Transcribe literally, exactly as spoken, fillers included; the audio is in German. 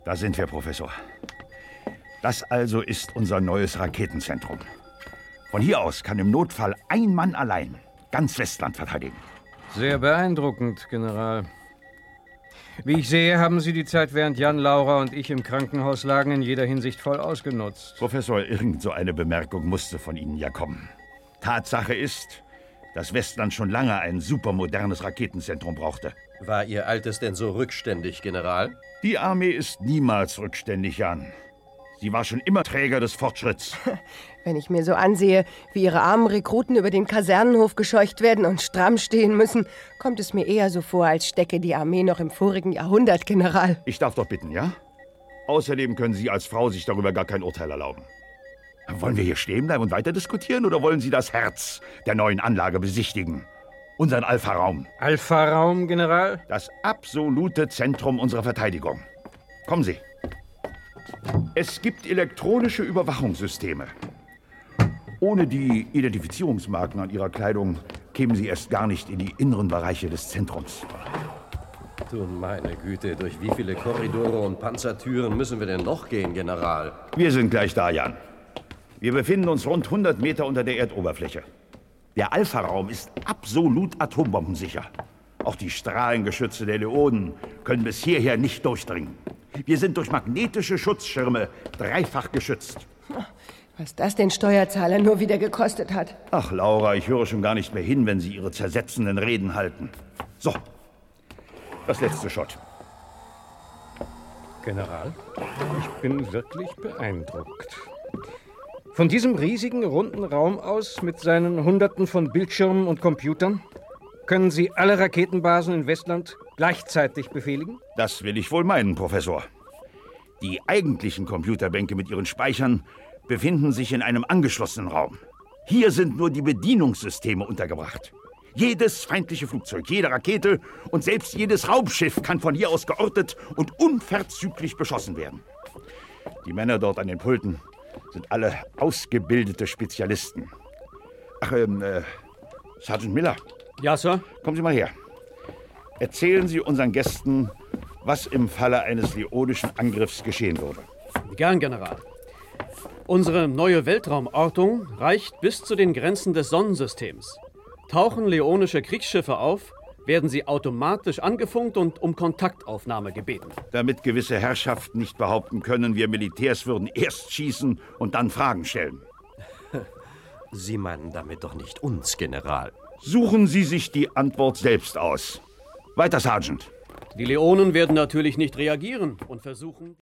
Da sind wir, Professor. Das also ist unser neues Raketenzentrum. Von hier aus kann im Notfall ein Mann allein ganz Westland verteidigen. Sehr beeindruckend, General. Wie ich sehe, haben Sie die Zeit, während Jan, Laura und ich im Krankenhaus lagen, in jeder Hinsicht voll ausgenutzt. Professor, irgend so eine Bemerkung musste von Ihnen ja kommen. Tatsache ist, dass Westland schon lange ein supermodernes Raketenzentrum brauchte. War Ihr Altes denn so rückständig, General? Die Armee ist niemals rückständig, Jan. Sie war schon immer Träger des Fortschritts. Wenn ich mir so ansehe, wie Ihre armen Rekruten über den Kasernenhof gescheucht werden und stramm stehen müssen, kommt es mir eher so vor, als stecke die Armee noch im vorigen Jahrhundert, General. Ich darf doch bitten, ja? Außerdem können Sie als Frau sich darüber gar kein Urteil erlauben. Wollen wir hier stehen bleiben und weiter diskutieren oder wollen Sie das Herz der neuen Anlage besichtigen? Unseren Alpha-Raum. Alpha-Raum, General? Das absolute Zentrum unserer Verteidigung. Kommen Sie. Es gibt elektronische Überwachungssysteme. Ohne die Identifizierungsmarken an Ihrer Kleidung kämen Sie erst gar nicht in die inneren Bereiche des Zentrums. Du meine Güte, durch wie viele Korridore und Panzertüren müssen wir denn noch gehen, General? Wir sind gleich da, Jan. Wir befinden uns rund hundert Meter unter der Erdoberfläche. Der Alpha-Raum ist absolut atombombensicher. Auch die Strahlengeschütze der Leonen können bis hierher nicht durchdringen. Wir sind durch magnetische Schutzschirme dreifach geschützt. Was das den Steuerzahler nur wieder gekostet hat. Ach, Laura, ich höre schon gar nicht mehr hin, wenn Sie Ihre zersetzenden Reden halten. So, das letzte Shot. General, ich bin wirklich beeindruckt. Von diesem riesigen, runden Raum aus mit seinen Hunderten von Bildschirmen und Computern können Sie alle Raketenbasen in Westland gleichzeitig befehligen? Das will ich wohl meinen, Professor. Die eigentlichen Computerbänke mit ihren Speichern befinden sich in einem angeschlossenen Raum. Hier sind nur die Bedienungssysteme untergebracht. Jedes feindliche Flugzeug, jede Rakete und selbst jedes Raumschiff kann von hier aus geortet und unverzüglich beschossen werden. Die Männer dort an den Pulten sind alle ausgebildete Spezialisten. Ach, ähm, äh, Sergeant Miller. Ja, Sir? Kommen Sie mal her. Erzählen Sie unseren Gästen, was im Falle eines leonischen Angriffs geschehen würde. Gern, General. Unsere neue Weltraumortung reicht bis zu den Grenzen des Sonnensystems. Tauchen leonische Kriegsschiffe auf, werden sie automatisch angefunkt und um Kontaktaufnahme gebeten. Damit gewisse Herrschaften nicht behaupten können, wir Militärs würden erst schießen und dann Fragen stellen. Sie meinen damit doch nicht uns, General. Suchen Sie sich die Antwort selbst aus. Weiter, Sergeant. Die Leonen werden natürlich nicht reagieren und versuchen...